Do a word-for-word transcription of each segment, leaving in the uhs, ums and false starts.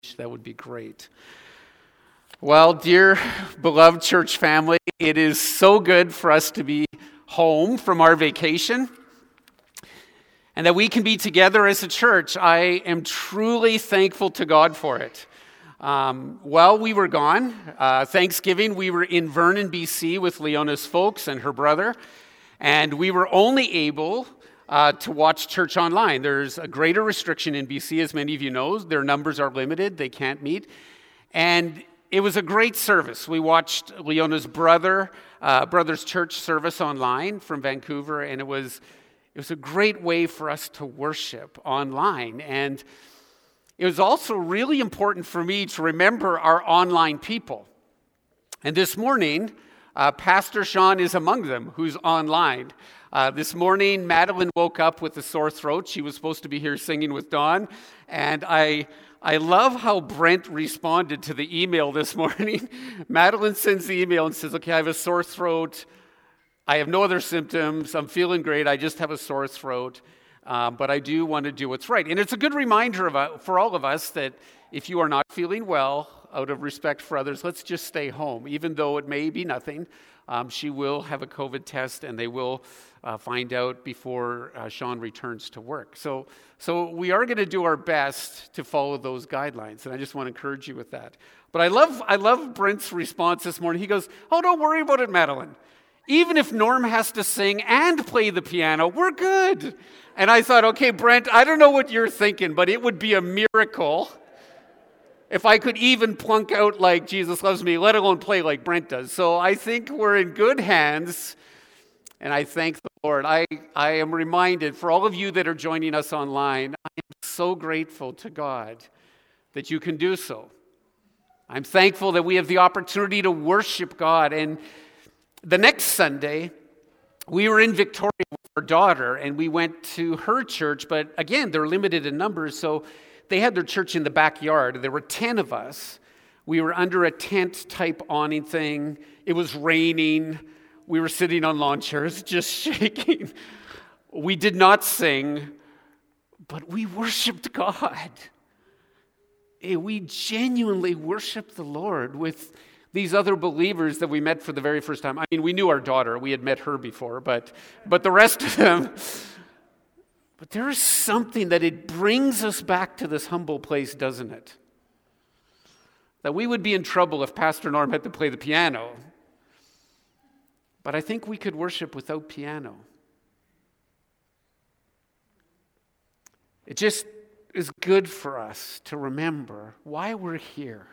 That would be great. Well, dear beloved church family, it is so good for us to be home from our vacation and that we can be together as a church. I am truly thankful to God for it. Um, while we were gone, uh, Thanksgiving, we were in Vernon, B C with Leona's folks and her brother, and we were only able Uh, to watch church online. There's a greater restriction in B C, as many of you know. Their numbers are limited. They can't meet. And it was a great service. We watched Leona's brother, uh, brother's church service online from Vancouver, and it was, it was a great way for us to worship online. And it was also really important for me to remember our online people. And this morning, uh, Pastor Sean is among them, who's online. Uh, this morning, Madeline woke up with a sore throat. She was supposed to be here singing with Dawn. And I I love how Brent responded to the email this morning. Madeline sends the email and says, okay, I have a sore throat. I have no other symptoms. I'm feeling great. I just have a sore throat. Um, but I do want to do what's right. And it's a good reminder of, uh, for all of us that if you are not feeling well, out of respect for others, let's just stay home. Even though it may be nothing, um, she will have a COVID test and they will uh, find out before uh, Sean returns to work. So, so we are going to do our best to follow those guidelines. And I just want to encourage you with that. But I love, I love Brent's response this morning. He goes, oh, don't worry about it, Madeline. Even if Norm has to sing and play the piano, we're good. And I thought, okay, Brent, I don't know what you're thinking, but it would be a miracle if I could even plunk out like Jesus Loves Me, let alone play like Brent does. So I think we're in good hands, and I thank the Lord. I, I am reminded, for all of you that are joining us online, I am so grateful to God that you can do so. I'm thankful that we have the opportunity to worship God. And the next Sunday, we were in Victoria with our daughter, and we went to her church, but again, they're limited in numbers, so they had their church in the backyard. There were ten of us. We were under a tent-type awning thing. It was raining. We were sitting on lawn chairs, just shaking. We did not sing, but we worshiped God. We genuinely worshiped the Lord with these other believers that we met for the very first time. I mean, we knew our daughter. We had met her before, but but the rest of them. But there is something that it brings us back to this humble place, doesn't it? That we would be in trouble if Pastor Norm had to play the piano. But I think we could worship without piano. It just is good for us to remember why we're here.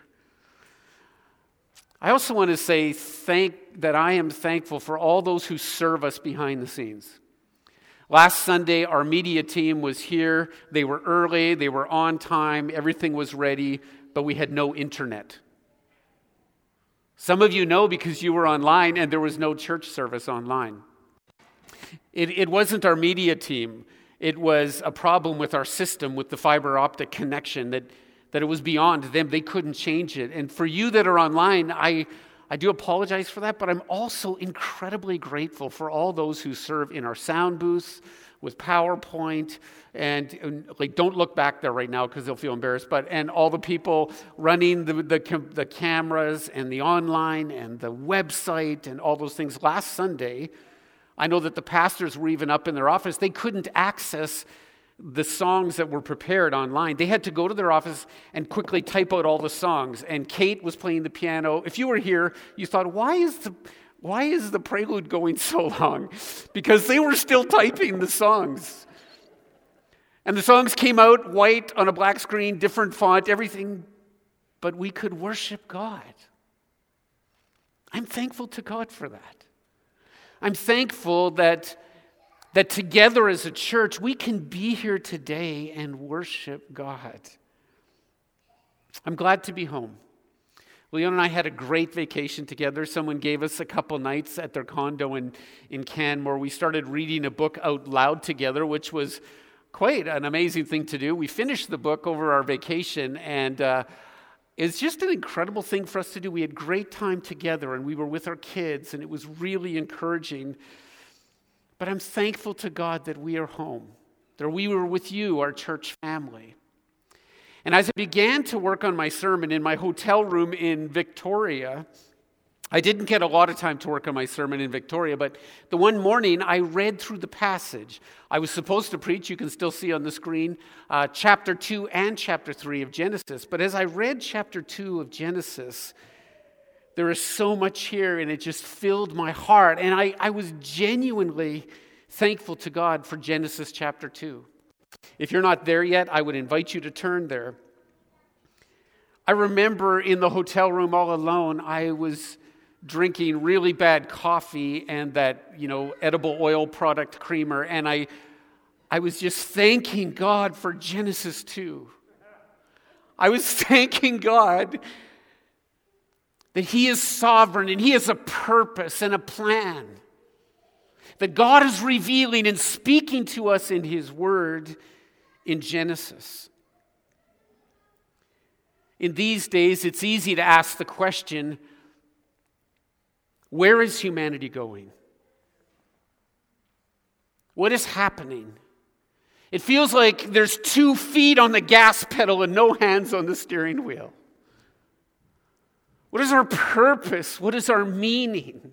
I also want to say thank that I am thankful for all those who serve us behind the scenes. Last Sunday, our media team was here. They were early, they were on time, everything was ready, but we had no internet. Some of you know because you were online and there was no church service online. It, it wasn't our media team. It was a problem with our system, with the fiber optic connection, that, that it was beyond them. They couldn't change it. And for you that are online, I I do apologize for that, but I'm also incredibly grateful for all those who serve in our sound booths with PowerPoint, and, and like don't look back there right now because they'll feel embarrassed, but and all the people running the, the the cameras and the online and the website and all those things. Last Sunday, I know that the pastors were even up in their office. They couldn't access the songs that were prepared online. They had to go to their office and quickly type out all the songs. And Kate was playing the piano. If you were here, you thought, why is the why is the prelude going so long? Because they were still typing the songs. And the songs came out white on a black screen, different font, everything. But we could worship God. I'm thankful to God for that. I'm thankful that That together as a church, we can be here today and worship God. I'm glad to be home. Leon and I had a great vacation together. Someone gave us a couple nights at their condo in, in Canmore. We started reading a book out loud together, which was quite an amazing thing to do. We finished the book over our vacation, and uh, it's just an incredible thing for us to do. We had great time together, and we were with our kids, and it was really encouraging. But I'm thankful to God that we are home, that we were with you, our church family. And as I began to work on my sermon in my hotel room in Victoria, I didn't get a lot of time to work on my sermon in Victoria, but the one morning I read through the passage. I was supposed to preach, you can still see on the screen, uh, chapter two and chapter three of Genesis. But as I read chapter two of Genesis, there is so much here, and it just filled my heart. And I, I was genuinely thankful to God for Genesis chapter two. If you're not there yet, I would invite you to turn there. I remember in the hotel room all alone, I was drinking really bad coffee and that, you know, edible oil product creamer, and I I was just thanking God for Genesis two. I was thanking God that He is sovereign and He has a purpose and a plan. That God is revealing and speaking to us in His Word in Genesis. In these days, it's easy to ask the question, where is humanity going? What is happening? It feels like there's two feet on the gas pedal and no hands on the steering wheel. What is our purpose? What is our meaning?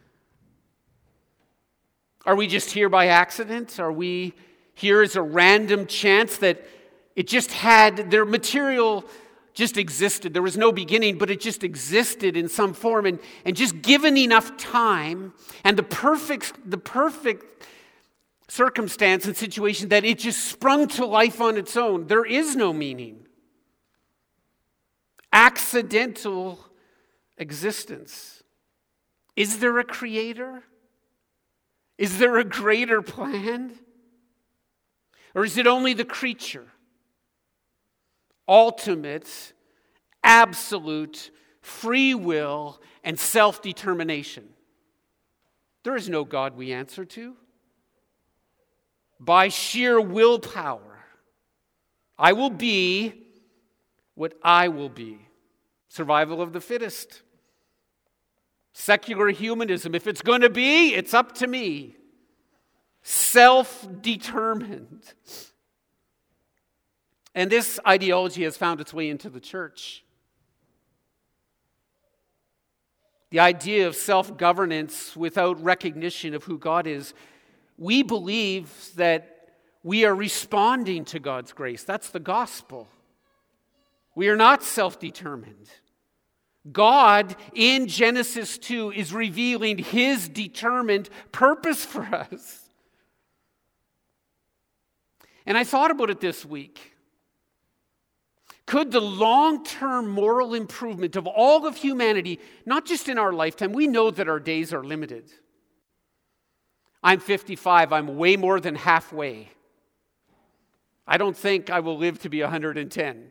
Are we just here by accident? Are we here as a random chance that it just had, their material just existed. There was no beginning, but it just existed in some form. And, and just given enough time and the perfect, the perfect circumstance and situation that it just sprung to life on its own. There is no meaning. Accidental existence. Is there a creator? Is there a greater plan? Or is it only the creature? Ultimate, absolute, free will, and self-determination. There is no God we answer to. By sheer willpower, I will be what I will be. Survival of the fittest. Secular humanism. If it's going to be, it's up to me. Self-determined. And this ideology has found its way into the church. The idea of self-governance without recognition of who God is. We believe that we are responding to God's grace. That's the gospel. We are not self-determined. God, in Genesis two, is revealing His determined purpose for us. And I thought about it this week. Could the long-term moral improvement of all of humanity, not just in our lifetime, we know that our days are limited. I'm fifty-five, I'm way more than halfway. I don't think I will live to be one hundred ten.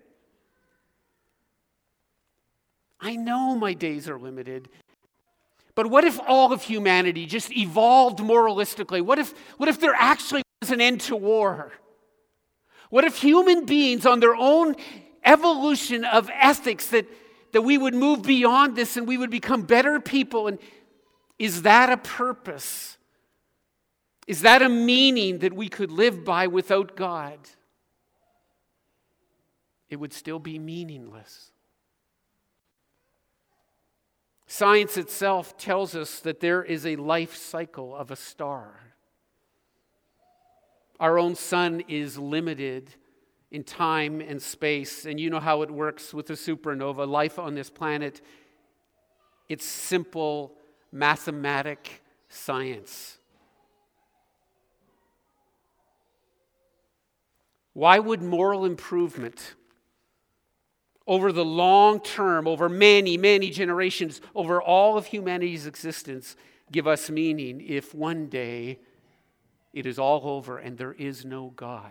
I know my days are limited. But what if all of humanity just evolved moralistically? What if, what if there actually was an end to war? What if human beings on their own evolution of ethics, that, that we would move beyond this and we would become better people? And is that a purpose? Is that a meaning that we could live by without God? It would still be meaningless. Science itself tells us that there is a life cycle of a star. Our own sun is limited in time and space, and you know how it works with a supernova. Life on this planet, it's simple mathematic science. Why would moral improvement over the long term, over many, many generations, over all of humanity's existence, give us meaning if one day it is all over and there is no God?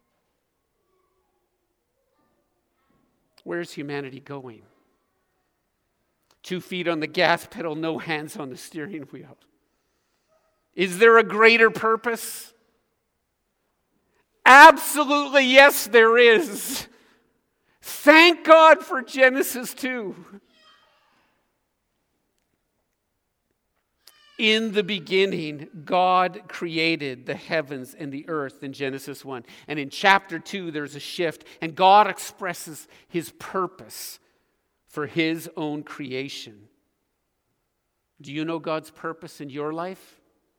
Where's humanity going? Two feet on the gas pedal, no hands on the steering wheel. Is there a greater purpose? Absolutely, yes, there is. Thank God for Genesis two. In the beginning, God created the heavens and the earth in Genesis one. And in chapter two, there's a shift, and God expresses his purpose for his own creation. Do you know God's purpose in your life?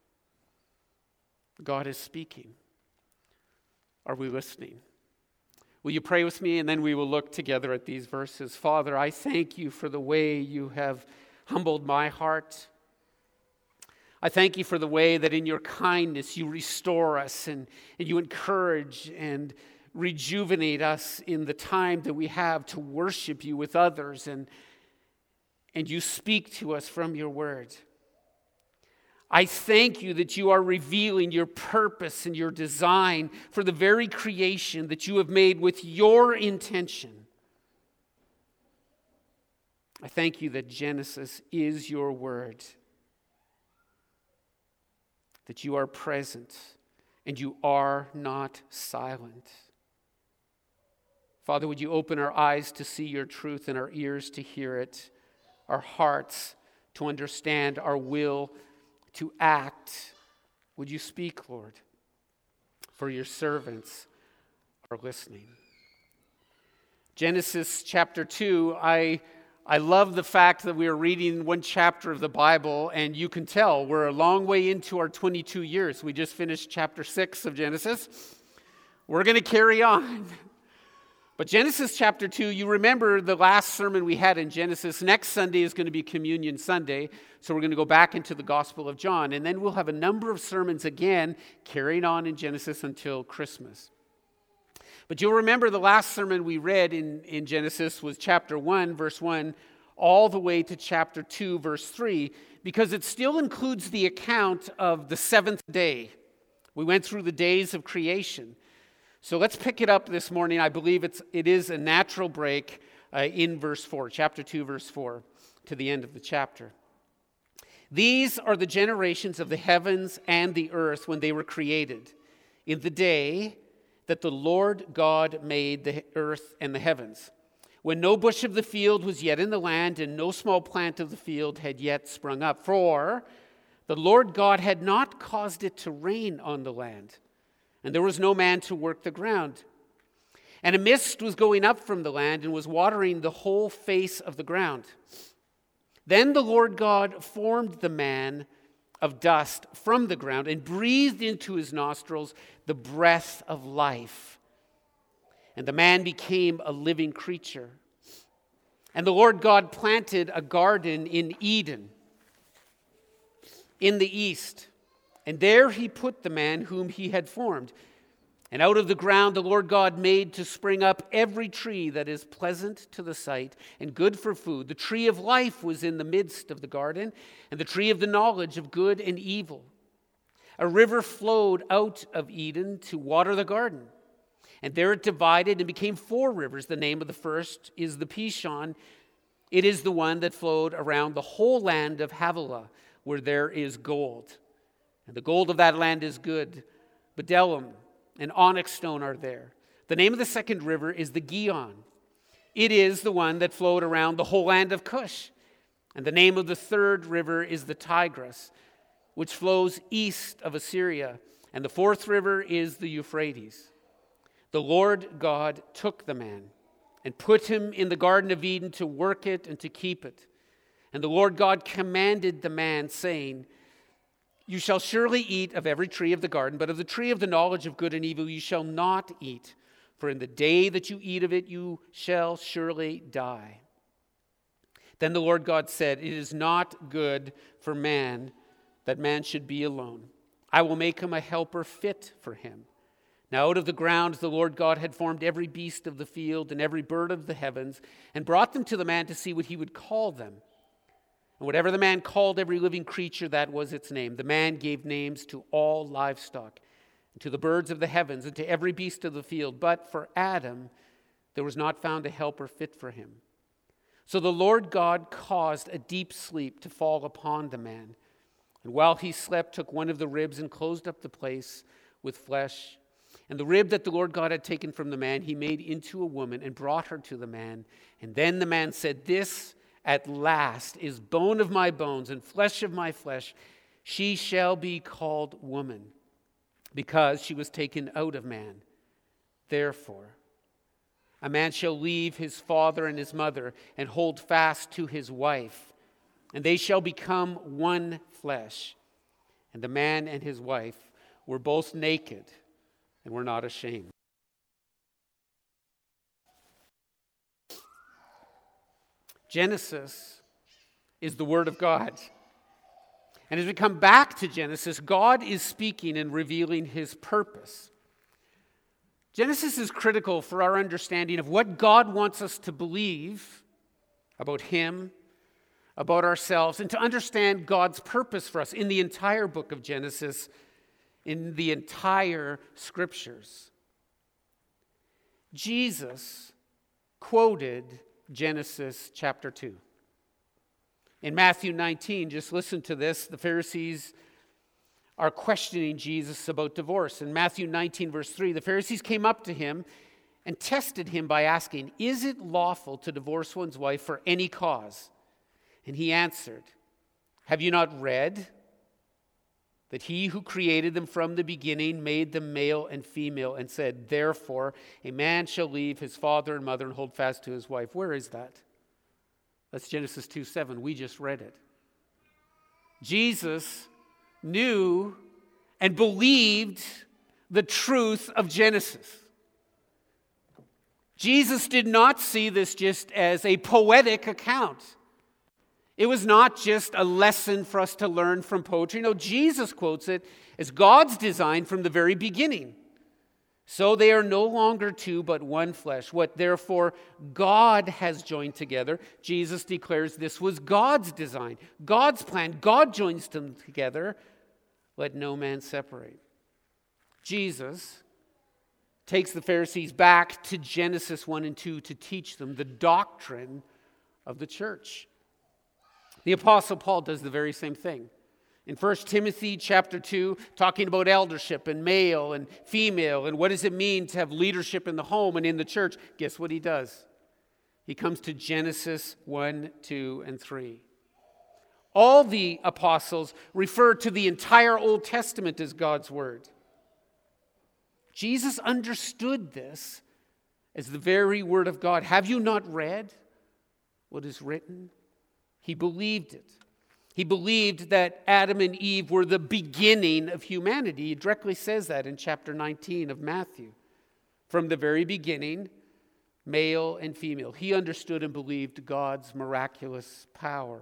God is speaking. Are we listening? Will you pray with me, and then we will look together at these verses. Father, I thank you for the way you have humbled my heart. I thank you for the way that in your kindness you restore us and, and you encourage and rejuvenate us in the time that we have to worship you with others, and, and you speak to us from your word. I thank you that you are revealing your purpose and your design for the very creation that you have made with your intention. I thank you that Genesis is your word, that you are present and you are not silent. Father, would you open our eyes to see your truth and our ears to hear it, our hearts to understand, our will to act. Would you speak, Lord, for your servants are listening. Genesis chapter two, I I love the fact that we are reading one chapter of the Bible, and you can tell we're a long way into our twenty-two years. We just finished chapter six of Genesis. We're going to carry on. But Genesis chapter two, you remember the last sermon we had in Genesis. Next Sunday is going to be Communion Sunday, so we're going to go back into the Gospel of John, and then we'll have a number of sermons again carrying on in Genesis until Christmas. But you'll remember the last sermon we read in, in Genesis was chapter one, verse one, all the way to chapter two, verse three, because it still includes the account of the seventh day. We went through the days of creation. So let's pick it up this morning. I believe it's, it is a natural break uh, in verse four, chapter two, verse four, to the end of the chapter. These are the generations of the heavens and the earth when they were created, in the day that the Lord God made the earth and the heavens, when no bush of the field was yet in the land, and no small plant of the field had yet sprung up. For the Lord God had not caused it to rain on the land, and there was no man to work the ground. And a mist was going up from the land and was watering the whole face of the ground. Then the Lord God formed the man of dust from the ground and breathed into his nostrils the breath of life. And the man became a living creature. And the Lord God planted a garden in Eden, in the east. And there he put the man whom he had formed. And out of the ground the Lord God made to spring up every tree that is pleasant to the sight and good for food. The tree of life was in the midst of the garden, and the tree of the knowledge of good and evil. A river flowed out of Eden to water the garden. And there it divided and became four rivers. The name of the first is the Pishon. It is the one that flowed around the whole land of Havilah, where there is gold. And the gold of that land is good. Bdellium and onyx stone are there. The name of the second river is the Gihon. It is the one that flowed around the whole land of Cush. And the name of the third river is the Tigris, which flows east of Assyria. And the fourth river is the Euphrates. The Lord God took the man and put him in the Garden of Eden to work it and to keep it. And the Lord God commanded the man, saying, "You shall surely eat of every tree of the garden, but of the tree of the knowledge of good and evil you shall not eat. For in the day that you eat of it, you shall surely die." Then the Lord God said, "It is not good for man that man should be alone. I will make him a helper fit for him." Now out of the ground the Lord God had formed every beast of the field and every bird of the heavens, and brought them to the man to see what he would call them. And whatever the man called every living creature, that was its name. The man gave names to all livestock, and to the birds of the heavens, and to every beast of the field. But for Adam there was not found a helper fit for him. So the Lord God caused a deep sleep to fall upon the man. And while he slept, took one of the ribs and closed up the place with flesh. And the rib that the Lord God had taken from the man, he made into a woman and brought her to the man. And then the man said, "This at last is bone of my bones and flesh of my flesh. She shall be called woman, because she was taken out of man. Therefore, a man shall leave his father and his mother and hold fast to his wife, and they shall become one flesh. And the man and his wife were both naked and were not ashamed. Genesis is the Word of God. And as we come back to Genesis, God is speaking and revealing his purpose. Genesis is critical for our understanding of what God wants us to believe about him, about ourselves, and to understand God's purpose for us in the entire book of Genesis, in the entire scriptures. Jesus quoted Genesis chapter two. In Matthew nineteen, just listen to this, the Pharisees are questioning Jesus about divorce. In Matthew nineteen, verse three, the Pharisees came up to him and tested him by asking, "Is it lawful to divorce one's wife for any cause?" And he answered, "Have you not read that he who created them from the beginning made them male and female, and said, 'Therefore a man shall leave his father and mother and hold fast to his wife'?" Where is that? That's Genesis two seven. We just read it. Jesus knew and believed the truth of Genesis. Jesus did not see this just as a poetic account. It was not just a lesson for us to learn from poetry. No, Jesus quotes it as God's design from the very beginning. So they are no longer two, but one flesh. What therefore God has joined together, Jesus declares this was God's design, God's plan. God joins them together. Let no man separate. Jesus takes the Pharisees back to Genesis one and two to teach them the doctrine of the church. The Apostle Paul does the very same thing. In First Timothy chapter two, talking about eldership and male and female and what does it mean to have leadership in the home and in the church, guess what he does? He comes to Genesis one, two, and three. All the apostles refer to the entire Old Testament as God's word. Jesus understood this as the very word of God. Have you not read what is written? He believed it. He believed that Adam and Eve were the beginning of humanity. He directly says that in chapter nineteen of Matthew. From the very beginning, male and female. He understood and believed God's miraculous power.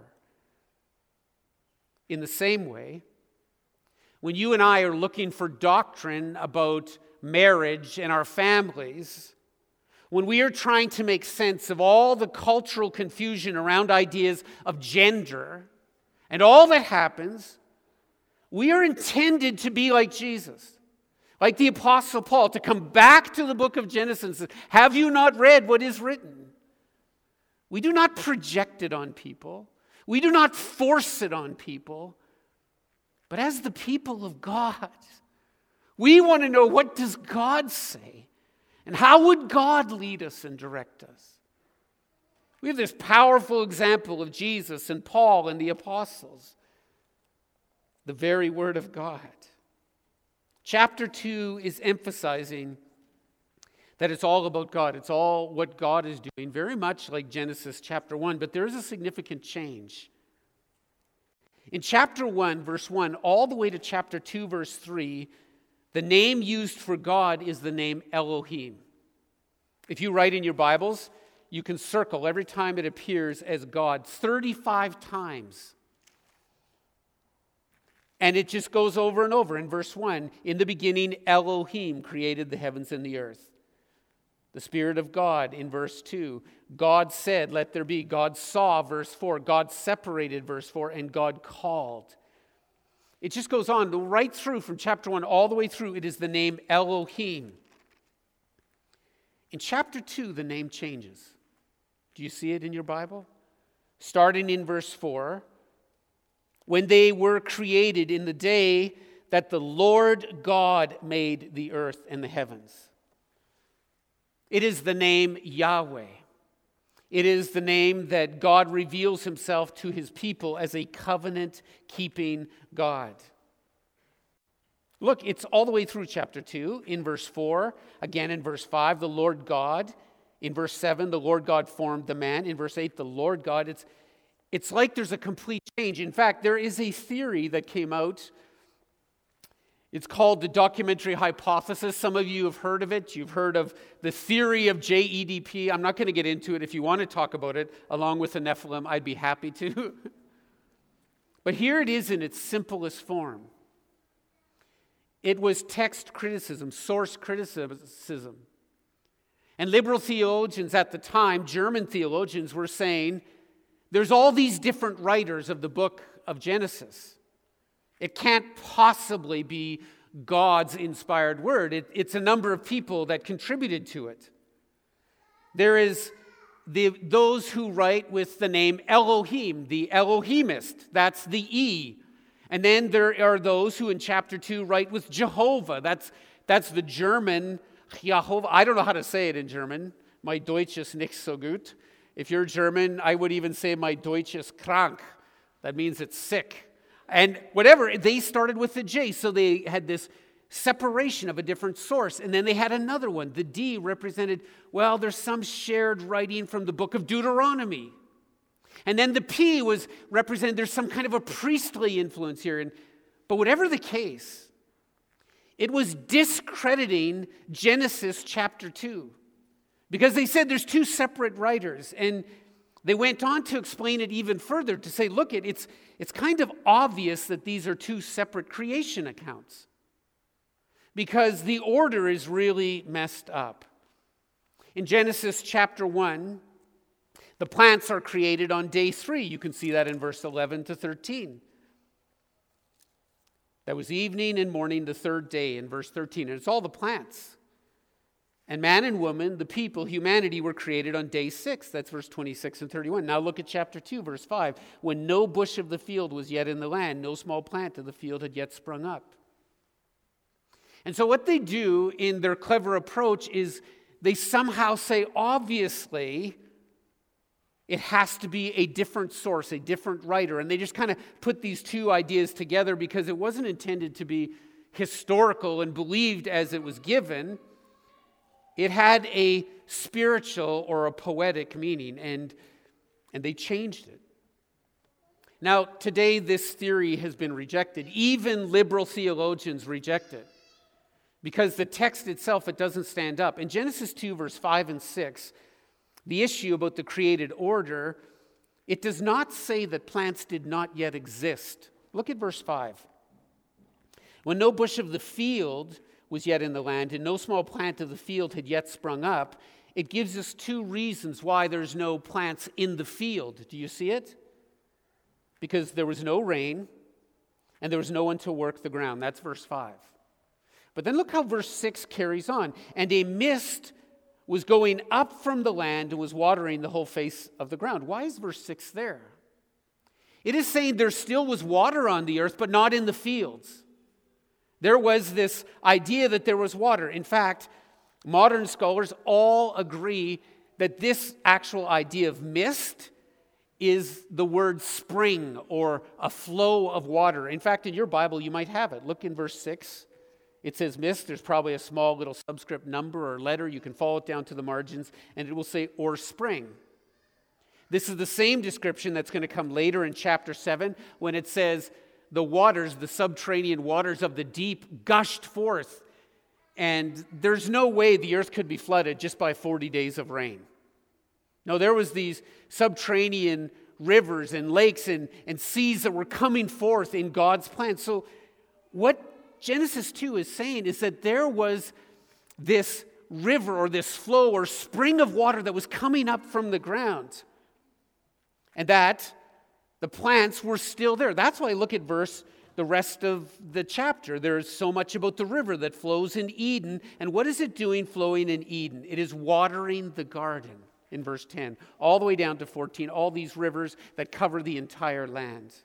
In the same way, when you and I are looking for doctrine about marriage and our families, when we are trying to make sense of all the cultural confusion around ideas of gender and all that happens, we are intended to be like Jesus, like the Apostle Paul, to come back to the book of Genesis and say, have you not read what is written? We do not project it on people. We do not force it on people. But as the people of God, we want to know, what does God say? And how would God lead us and direct us? We have this powerful example of Jesus and Paul and the apostles. The very word of God. Chapter two is emphasizing that it's all about God. It's all what God is doing, very much like Genesis chapter one. But there is a significant change. In chapter one, verse one, all the way to chapter two, verse three, the name used for God is the name Elohim. If you write in your Bibles, you can circle every time it appears as God thirty-five times. And it just goes over and over. In verse one, in the beginning, Elohim created the heavens and the earth. The Spirit of God in verse two. God said, let there be. God saw, verse four. God separated, verse four. And God called. It just goes on right through from chapter one all the way through. It is the name Elohim. In chapter two, the name changes. Do you see it in your Bible? Starting in verse four. When they were created in the day that the Lord God made the earth and the heavens. It is the name Yahweh. It is the name that God reveals himself to his people as a covenant-keeping God. Look, it's all the way through chapter two. In verse four, again in verse five, the Lord God. In verse seven, the Lord God formed the man. In verse eight, the Lord God. It's, it's like there's a complete change. In fact, there is a theory that came out. It's called the documentary hypothesis. Some of you have heard of it. You've heard of the theory of J E D P. I'm not going to get into it. If you want to talk about it along with the Nephilim, I'd be happy to. But here it is in its simplest form. It was text criticism, source criticism. And liberal theologians at the time, German theologians, were saying, there's all these different writers of the book of Genesis. It can't possibly be God's inspired word. It, it's a number of people that contributed to it. There is the, those who write with the name Elohim, the Elohimist. That's the E. And then there are those who in chapter two write with Jehovah. That's, that's the German Jehovah. I don't know how to say it in German. My Deutsch ist nicht so gut. If you're German, I would even say my Deutsch ist krank. That means it's sick. And whatever, they started with the J. So they had this separation of a different source. And then they had another one. The D represented, well, there's some shared writing from the book of Deuteronomy. And then the P was represented, there's some kind of a priestly influence here. And, but whatever the case, it was discrediting Genesis chapter two. Because they said there's two separate writers. And they went on to explain it even further, to say, look, it, it's, it's kind of obvious that these are two separate creation accounts. Because the order is really messed up. In Genesis chapter one, the plants are created on day three. You can see that in verse eleven to thirteen. That was evening and morning, the third day, in verse thirteen. And it's all the plants. And man and woman, the people, humanity, were created on day six. That's verse twenty-six and thirty-one. Now look at chapter two, verse five. When no bush of the field was yet in the land, no small plant of the field had yet sprung up. And so what they do in their clever approach is they somehow say, obviously, it has to be a different source, a different writer. And they just kind of put these two ideas together because it wasn't intended to be historical and believed as it was given. It had a spiritual or a poetic meaning, and, and they changed it. Now, today this theory has been rejected. Even liberal theologians reject it because the text itself, it doesn't stand up. In Genesis two, verse five and six, the issue about the created order, it does not say that plants did not yet exist. Look at verse five. When no bush of the field was yet in the land, and no small plant of the field had yet sprung up, it gives us two reasons why there's no plants in the field. Do you see it? Because there was no rain, and there was no one to work the ground. That's verse five. But then look how verse six carries on. And a mist was going up from the land and was watering the whole face of the ground. Why is verse six there? It is saying there still was water on the earth, but not in the fields. There was this idea that there was water. In fact, modern scholars all agree that this actual idea of mist is the word spring or a flow of water. In fact, in your Bible, you might have it. Look in verse six. It says mist. There's probably a small little subscript number or letter. You can follow it down to the margins, and it will say, or spring. This is the same description that's going to come later in chapter seven when it says, the waters, the subterranean waters of the deep gushed forth. And there's no way the earth could be flooded just by forty days of rain. No, there was these subterranean rivers and lakes and, and seas that were coming forth in God's plan. So what Genesis two is saying is that there was this river or this flow or spring of water that was coming up from the ground. And that the plants were still there. That's why I look at verse, the rest of the chapter. There's so much about the river that flows in Eden. And what is it doing flowing in Eden? It is watering the garden in verse ten, all the way down to fourteen, all these rivers that cover the entire land.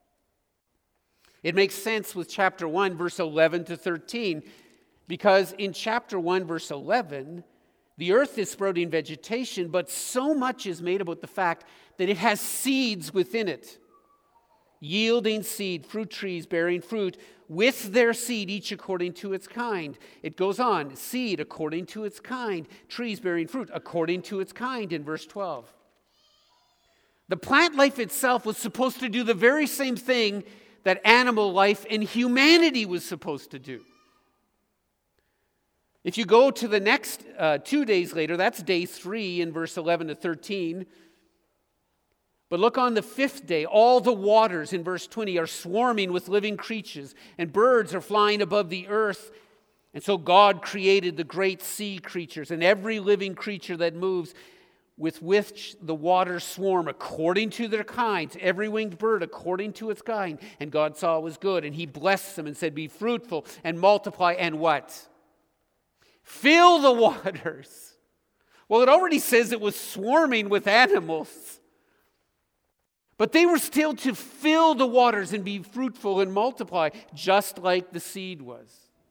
It makes sense with chapter one, verse eleven to thirteen, because in chapter one, verse eleven, The earth is sprouting vegetation, but so much is made about the fact that it has seeds within it, yielding seed, fruit trees bearing fruit with their seed, each according to its kind. It goes on, seed according to its kind, trees bearing fruit according to its kind in verse twelve. The plant life itself was supposed to do the very same thing that animal life and humanity was supposed to do. If you go to the next uh, two days later, that's day three in verse eleven to thirteen. But look on the fifth day, all the waters in verse twenty are swarming with living creatures, and birds are flying above the earth. And so God created the great sea creatures and every living creature that moves, with which the waters swarm according to their kinds, every winged bird according to its kind. And God saw it was good, and he blessed them and said, be fruitful and multiply, and what? Fill the waters. Well, it already says it was swarming with animals. But they were still to fill the waters and be fruitful and multiply, just like the seed was.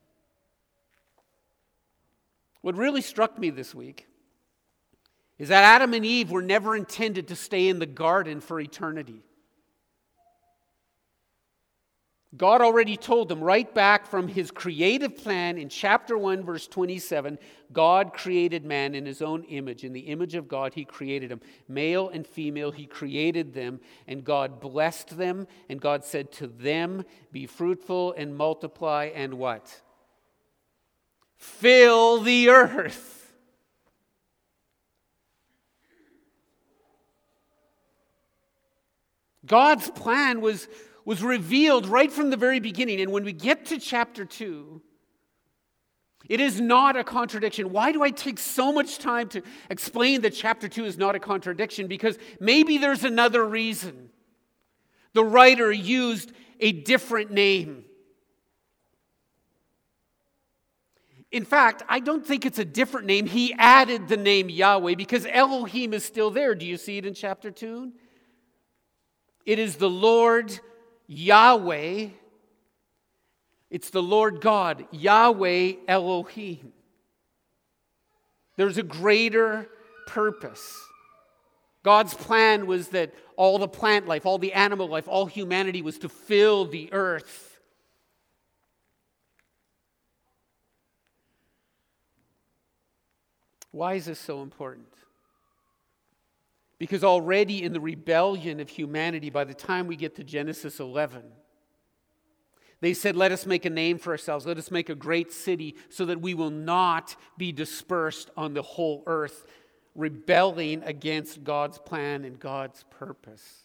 What really struck me this week is that Adam and Eve were never intended to stay in the garden for eternity. God already told them right back from his creative plan in chapter one, verse twenty-seven, God created man in his own image. In the image of God, he created him. Male and female, he created them, and God blessed them, and God said to them, be fruitful and multiply, and what? Fill the earth. God's plan was was revealed right from the very beginning. And when we get to chapter two, it is not a contradiction. Why do I take so much time to explain that chapter two is not a contradiction? Because maybe there's another reason. The writer used a different name. In fact, I don't think it's a different name. He added the name Yahweh because Elohim is still there. Do you see it in chapter two? It is the Lord Yahweh. It's the Lord God, Yahweh Elohim. There's a greater purpose. God's plan was that all the plant life, all the animal life, all humanity was to fill the earth. Why is this so important? Because already in the rebellion of humanity, by the time we get to Genesis eleven, they said, let us make a name for ourselves. Let us make a great city so that we will not be dispersed on the whole earth, rebelling against God's plan and God's purpose.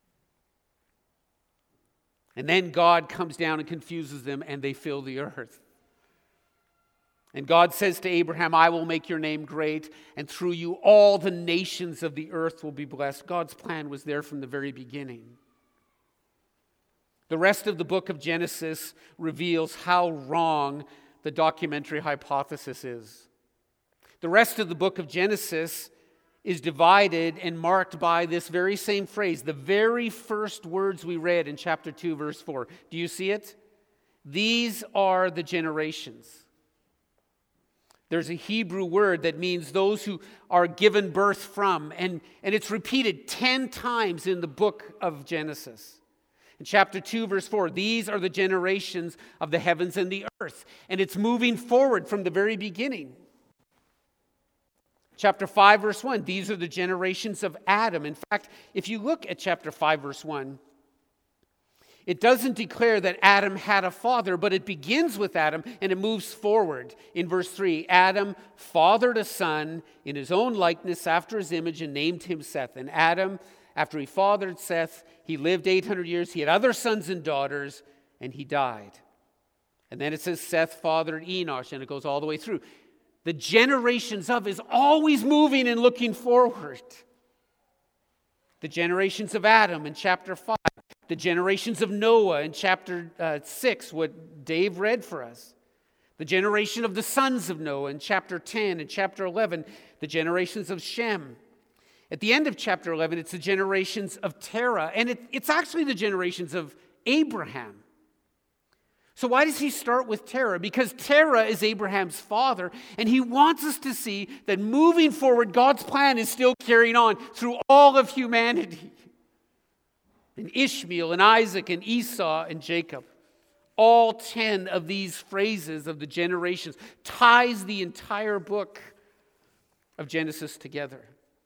And then God comes down and confuses them, and they fill the earth. And God says to Abraham, I will make your name great, and through you all the nations of the earth will be blessed. God's plan was there from the very beginning. The rest of the book of Genesis reveals how wrong the documentary hypothesis is. The rest of the book of Genesis is divided and marked by this very same phrase, the very first words we read in chapter two, verse four. Do you see it? These are the generations. There's a Hebrew word that means those who are given birth from, and, and it's repeated ten times in the book of Genesis. In chapter two, verse four, these are the generations of the heavens and the earth. And it's moving forward from the very beginning. Chapter five, verse one, these are the generations of Adam. In fact, if you look at chapter five, verse one, it doesn't declare that Adam had a father, but it begins with Adam and it moves forward. In verse three, Adam fathered a son in his own likeness after his image and named him Seth. And Adam, after he fathered Seth, he lived eight hundred years. He had other sons and daughters, and he died. And then it says Seth fathered Enosh, and it goes all the way through. The generations of is always moving and looking forward. The generations of Adam in chapter five. The generations of Noah in chapter uh, six, what Dave read for us. The generation of the sons of Noah in chapter ten and chapter eleven. The generations of Shem. At the end of chapter eleven, it's the generations of Terah. And it, it's actually the generations of Abraham. So why does he start with Terah? Because Terah is Abraham's father, and he wants us to see that moving forward, God's plan is still carrying on through all of humanity. And Ishmael and Isaac and Esau and Jacob, all ten of these phrases of the generations ties the entire book of Genesis together.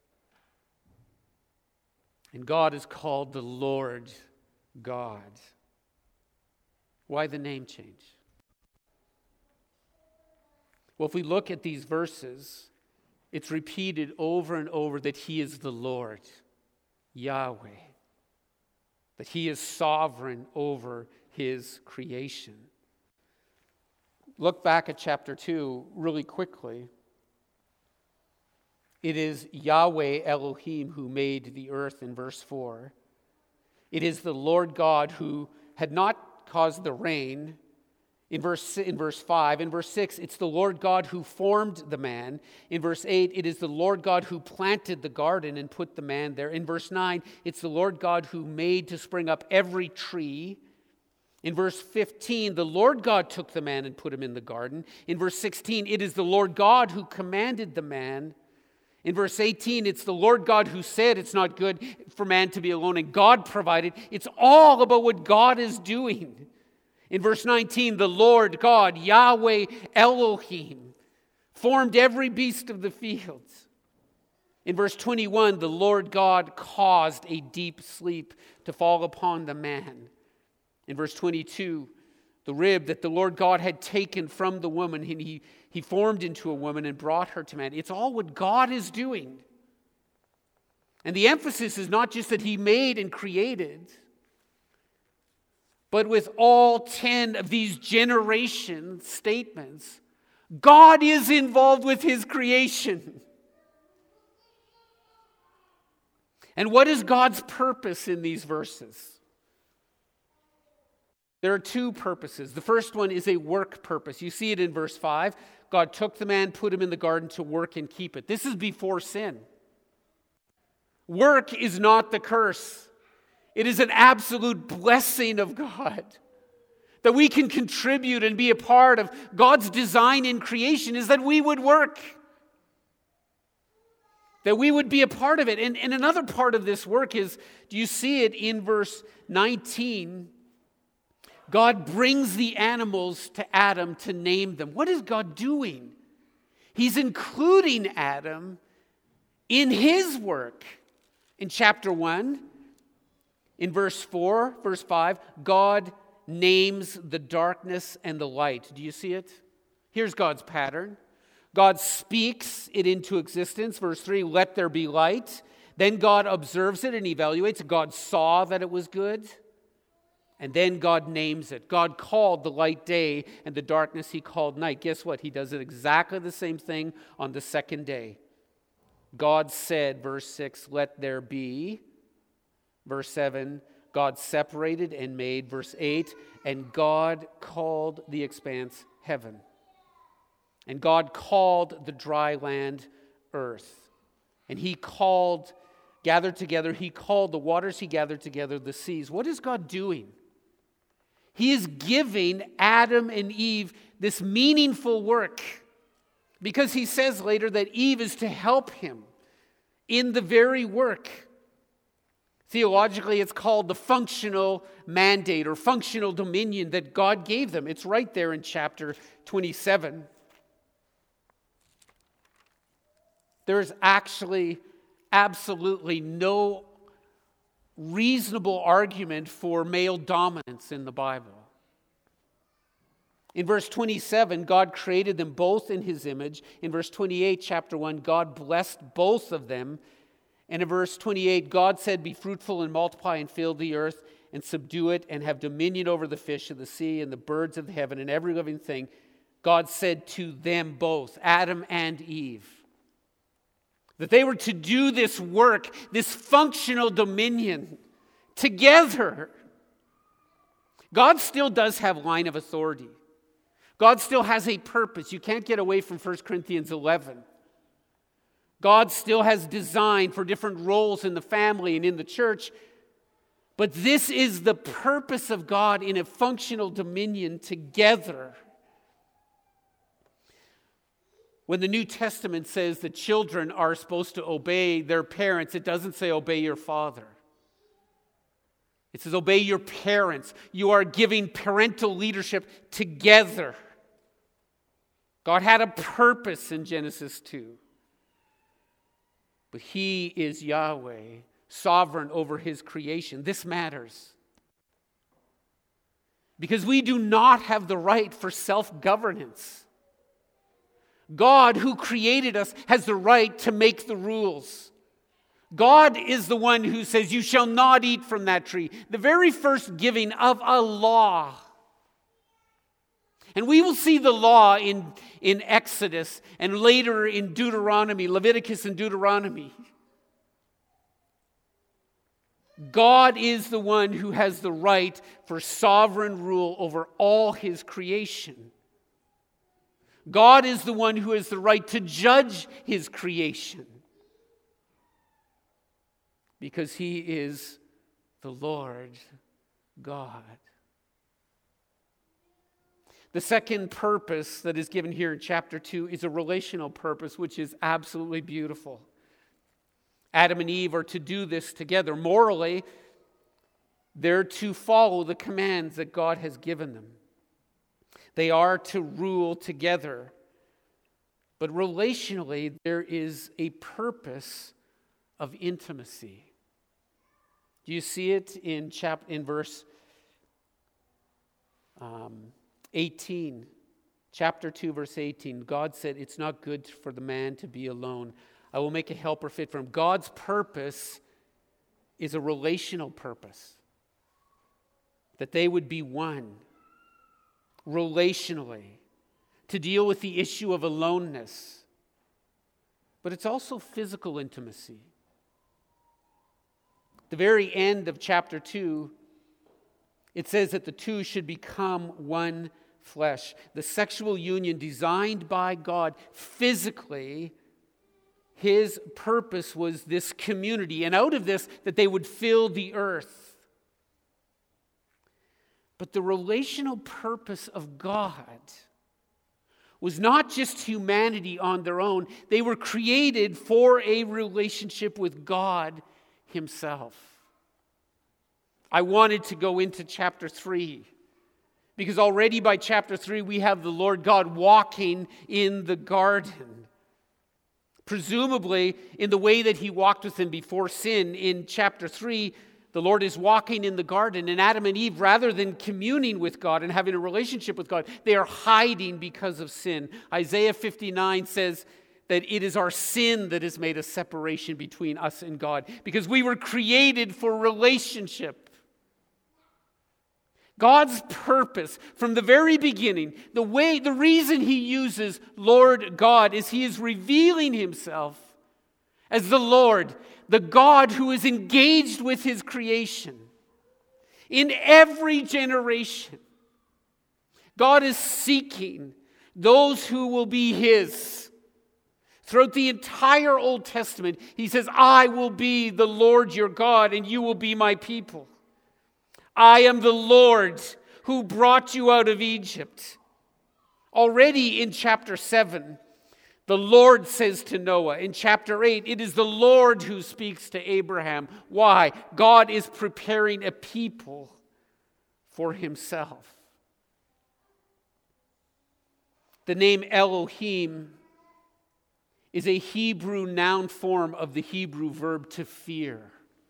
And God is called the Lord God. Why the name change? Well, if we look at these verses, it's repeated over and over that he is the Lord, Yahweh, that he is sovereign over his creation. Look back at chapter two really quickly. It is Yahweh Elohim who made the earth in verse four. It is the Lord God who had not caused the rain in verse, in verse five. In verse six, it's the Lord God who formed the man. In verse eight, it is the Lord God who planted the garden and put the man there. In verse nine, it's the Lord God who made to spring up every tree. In verse fifteen, the Lord God took the man and put him in the garden. In verse sixteen, it is the Lord God who commanded the man. In verse eighteen, it's the Lord God who said it's not good for man to be alone, and God provided. It's all about what God is doing. In verse nineteen, the Lord God, Yahweh Elohim, formed every beast of the fields. In verse twenty-one, the Lord God caused a deep sleep to fall upon the man. In verse twenty-two, the rib that the Lord God had taken from the woman, and he, he formed into a woman and brought her to man. It's all what God is doing. And the emphasis is not just that he made and created, but with all ten of these generation statements, God is involved with his creation. And what is God's purpose in these verses? There are two purposes. The first one is a work purpose. You see it in verse five. God took the man, put him in the garden to work and keep it. This is before sin. Work is not the curse. It is an absolute blessing of God. That we can contribute and be a part of God's design in creation is that we would work. That we would be a part of it. And, and another part of this work is, do you see it in verse nineteen? God brings the animals to Adam to name them. What is God doing? He's including Adam in his work. In chapter one, in verse four, verse five, God names the darkness and the light. Do you see it? Here's God's pattern. God speaks it into existence. Verse three, let there be light. Then God observes it and evaluates. God saw that it was good. And then God names it. God called the light day, and the darkness he called night. Guess what? He does it exactly the same thing on the second day. God said, verse six, let there be. Verse seven, God separated and made. Verse eight, and God called the expanse heaven. And God called the dry land earth. And he called, gathered together, he called the waters he gathered together, the seas. What is God doing? He is giving Adam and Eve this meaningful work because he says later that Eve is to help him in the very work. Theologically, it's called the functional mandate or functional dominion that God gave them. It's right there in chapter twenty-seven. There is actually absolutely no reasonable argument for male dominance in the Bible. In verse twenty-seven, God created them both in his image. In verse twenty-eight, chapter one, God blessed both of them. And in verse twenty-eight, God said, be fruitful and multiply and fill the earth and subdue it and have dominion over the fish of the sea and the birds of the heaven and every living thing. God said to them both, Adam and Eve, that they were to do this work, this functional dominion, together. God still does have line of authority. God still has a purpose. You can't get away from First Corinthians eleven. God still has design for different roles in the family and in the church. But this is the purpose of God in a functional dominion together. When the New Testament says that children are supposed to obey their parents, it doesn't say obey your father. It says obey your parents. You are giving parental leadership together. God had a purpose in Genesis two. But He is Yahweh, sovereign over His creation. This matters. Because we do not have the right for self-governance. God, who created us, has the right to make the rules. God is the one who says, you shall not eat from that tree. The very first giving of a law. And we will see the law in, in Exodus and later in Deuteronomy, Leviticus and Deuteronomy. God is the one who has the right for sovereign rule over all His creation. God is the one who has the right to judge His creation. Because He is the Lord God. The second purpose that is given here in chapter two is a relational purpose, which is absolutely beautiful. Adam and Eve are to do this together. Morally, they're to follow the commands that God has given them. They are to rule together. But relationally, there is a purpose of intimacy. Do you see it in chap in verse um, eighteen? Chapter two, verse eighteen. God said, it's not good for the man to be alone. I will make a helper fit for him. God's purpose is a relational purpose. That they would be one. Relationally. To deal with the issue of aloneness. But it's also physical intimacy. The very end of chapter two, it says that the two should become one flesh. The sexual union designed by God physically, His purpose was this community. And out of this, that they would fill the earth. But the relational purpose of God was not just humanity on their own. They were created for a relationship with God Himself. I wanted to go into chapter three because already by chapter three we have the Lord God walking in the garden. Presumably in the way that He walked with them before sin. In chapter three, the Lord is walking in the garden, and Adam and Eve, rather than communing with God and having a relationship with God, they are hiding because of sin. Isaiah fifty-nine says that it is our sin that has made a separation between us and God, because we were created for relationship. God's purpose from the very beginning, the way, the reason He uses Lord God is He is revealing Himself as the Lord, the God who is engaged with His creation. In every generation, God is seeking those who will be His. Throughout the entire Old Testament, He says, I will be the Lord your God, and you will be my people. I am the Lord who brought you out of Egypt. Already in chapter seven, the Lord says to Noah. In chapter eight, it is the Lord who speaks to Abraham. Why? God is preparing a people for Himself. The name Elohim is a Hebrew noun form of the Hebrew verb to fear,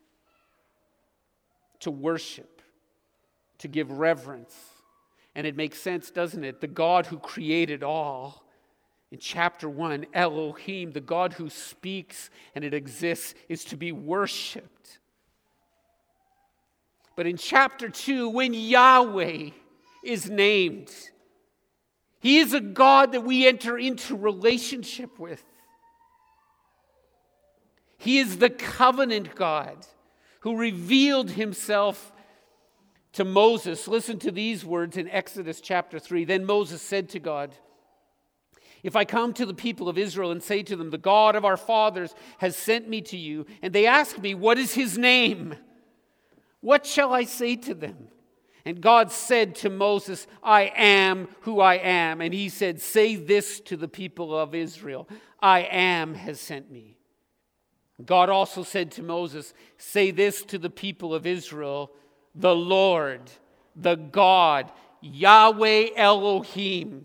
to worship, to give reverence. And it makes sense, doesn't it? The God who created all. In chapter one, Elohim, the God who speaks and it exists, is to be worshipped. But in chapter two, when Yahweh is named, He is a God that we enter into relationship with. He is the covenant God who revealed Himself to Moses. Listen to these words in Exodus chapter three. Then Moses said to God, if I come to the people of Israel and say to them, the God of our fathers has sent me to you, and they ask me, what is His name? What shall I say to them?" And God said to Moses, "I am who I am." And he said, "Say this to the people of Israel, I am has sent me." God also said to Moses, "Say this to the people of Israel, the Lord, the God, Yahweh Elohim,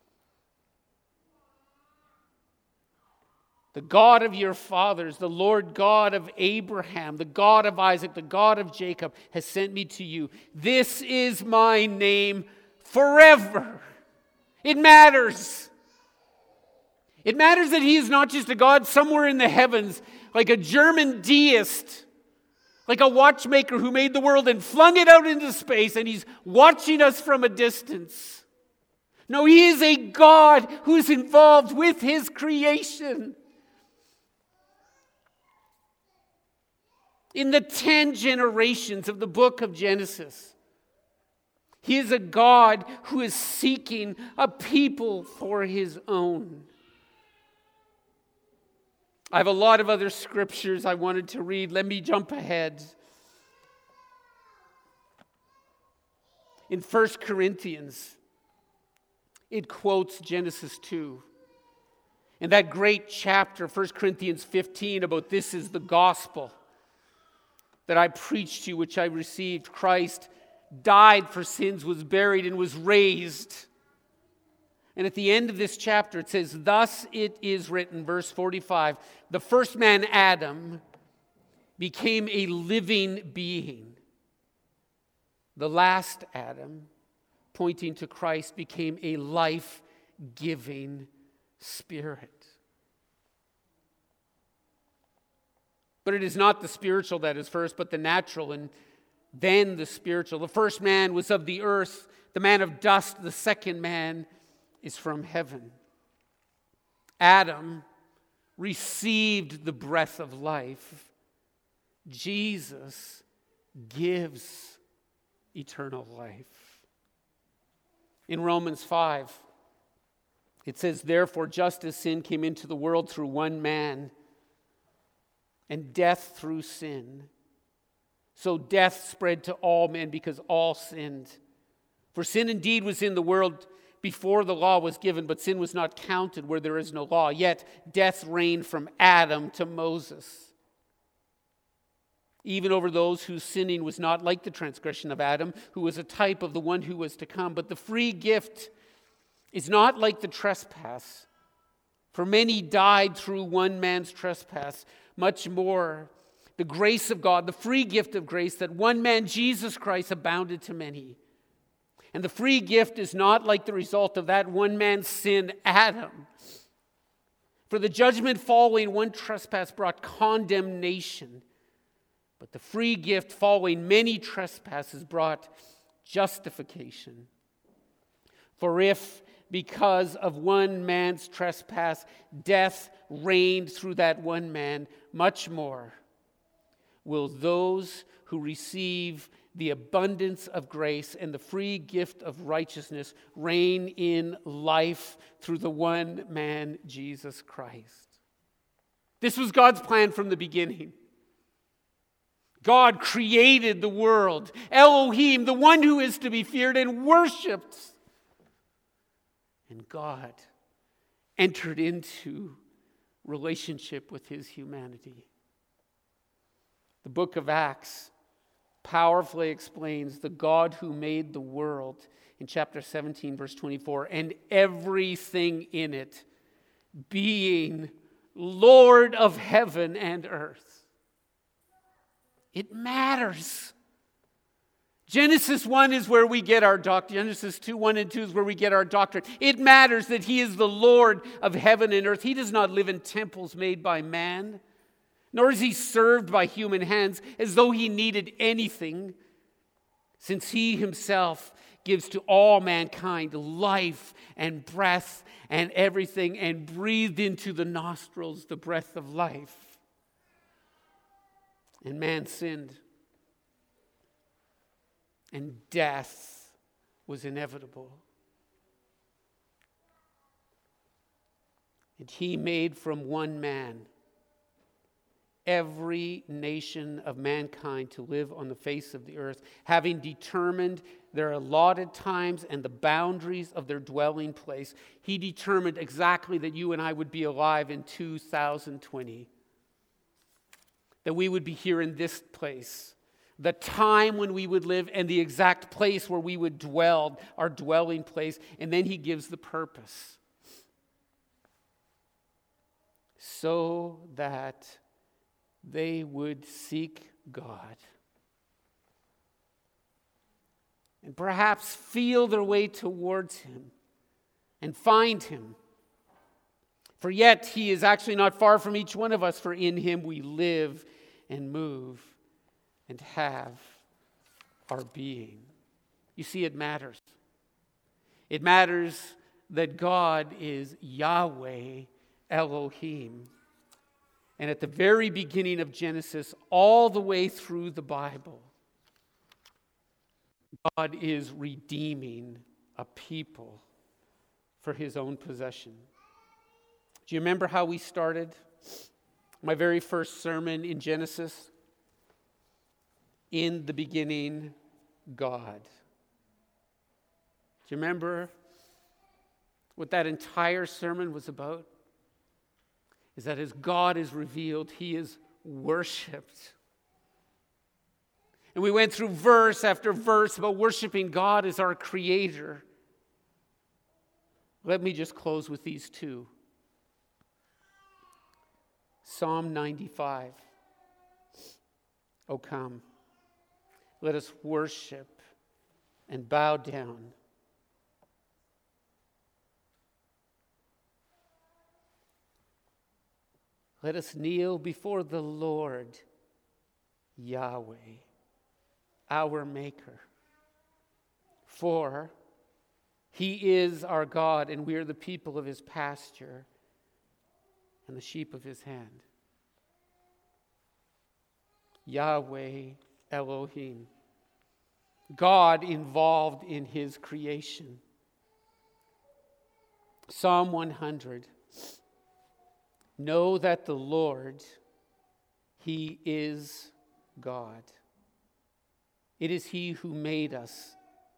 the God of your fathers, the Lord God of Abraham, the God of Isaac, the God of Jacob, has sent me to you. This is my name forever." It matters. It matters that he is not just a God somewhere in the heavens, like a German deist, like a watchmaker who made the world and flung it out into space, and he's watching us from a distance. No, he is a God who is involved with his creation. In the ten generations of the book of Genesis, he is a God who is seeking a people for his own. I have a lot of other scriptures I wanted to read. Let me jump ahead. In First Corinthians, it quotes Genesis two. In that great chapter, First Corinthians fifteen, about this is the gospel that I preached to you, which I received. Christ died for sins, was buried, and was raised. And at the end of this chapter, it says, "Thus it is written," verse forty-five, "the first man, Adam, became a living being. The last Adam, pointing to Christ, became a life-giving spirit." But it is not the spiritual that is first, but the natural, and then the spiritual. The first man was of the earth, the man of dust. The second man is from heaven. Adam received the breath of life. Jesus gives eternal life. In Romans five, it says, "Therefore, just as sin came into the world through one man, and death through sin, so death spread to all men because all sinned. For sin indeed was in the world before the law was given, but sin was not counted where there is no law. Yet death reigned from Adam to Moses, even over those whose sinning was not like the transgression of Adam, who was a type of the one who was to come. But the free gift is not like the trespass. For many died through one man's trespass. Much more, the grace of God, the free gift of grace, that one man, Jesus Christ, abounded to many. And the free gift is not like the result of that one man's sin, Adam. For the judgment following one trespass brought condemnation, but the free gift following many trespasses brought justification. For if, because of one man's trespass, death reigned through that one man, much more will those who receive the abundance of grace and the free gift of righteousness reign in life through the one man, Jesus Christ. This was God's plan from the beginning. God created the world, Elohim, the one who is to be feared and worshipped. And God entered into relationship with his humanity. The book of Acts powerfully explains the God who made the world in chapter seventeen, verse twenty-four, and everything in it, being Lord of heaven and earth. It matters. Genesis one is where we get our doctrine. Genesis two, one and two is where we get our doctrine. It matters that he is the Lord of heaven and earth. He does not live in temples made by man, nor is he served by human hands as though he needed anything, since he himself gives to all mankind life and breath and everything, and breathed into the nostrils the breath of life. And man sinned. And death was inevitable. And he made from one man every nation of mankind to live on the face of the earth, having determined their allotted times and the boundaries of their dwelling place. He determined exactly that you and I would be alive in two thousand twenty, that we would be here in this place, the time when we would live and the exact place where we would dwell, our dwelling place, and then he gives the purpose. So that they would seek God and perhaps feel their way towards him and find him. For yet he is actually not far from each one of us, for in him we live and move and have our being. You see, it matters. It matters that God is Yahweh Elohim. And at the very beginning of Genesis, all the way through the Bible, God is redeeming a people for his own possession. Do you remember how we started my very first sermon in Genesis? In the beginning, God. Do you remember what that entire sermon was about? Is that as God is revealed, he is worshipped. And we went through verse after verse about worshiping God as our creator. Let me just close with these two. Psalm ninety-five. O come, let us worship and bow down. Let us kneel before the Lord, Yahweh, our Maker. For he is our God, and we are the people of his pasture and the sheep of his hand. Yahweh Elohim, God involved in his creation. Psalm one hundred. Know that the Lord, he is God. It is he who made us.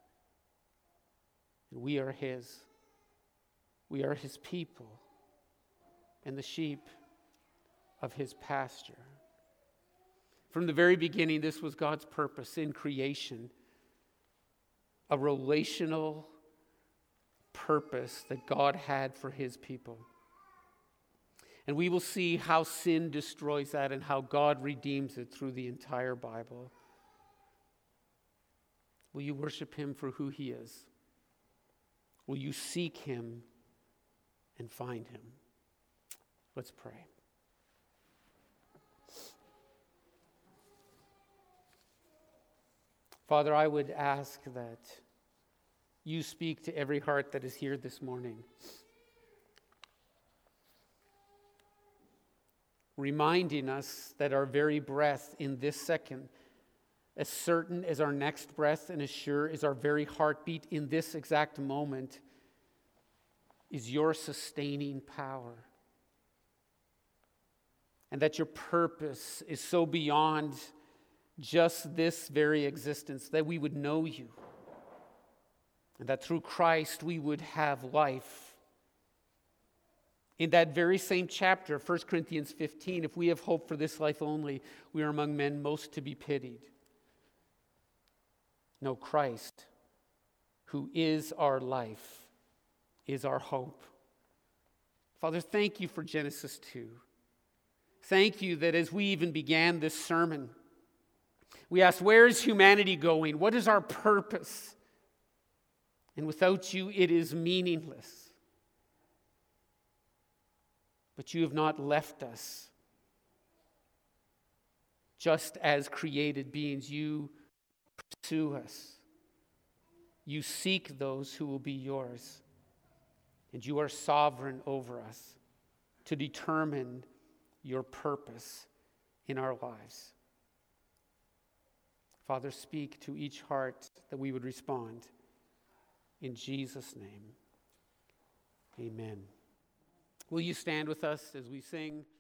We are his. We are his people and the sheep of his pasture. From the very beginning, this was God's purpose in creation. A relational purpose that God had for his people. And we will see how sin destroys that and how God redeems it through the entire Bible. Will you worship him for who he is? Will you seek him and find him? Let's pray. Father, I would ask that you speak to every heart that is here this morning. Reminding us that our very breath in this second, as certain as our next breath and as sure as our very heartbeat in this exact moment, is your sustaining power. And that your purpose is so beyond just this very existence, that we would know you. And that through Christ we would have life. In that very same chapter, First Corinthians fifteen, if we have hope for this life only, we are among men most to be pitied. No, Christ, who is our life, is our hope. Father, thank you for Genesis two. Thank you that as we even began this sermon, we asked, where is humanity going? What is our purpose? And without you, it is meaningless. But you have not left us just as created beings. You pursue us. You seek those who will be yours. And you are sovereign over us to determine your purpose in our lives. Father, speak to each heart that we would respond. In Jesus' name, amen. Will you stand with us as we sing?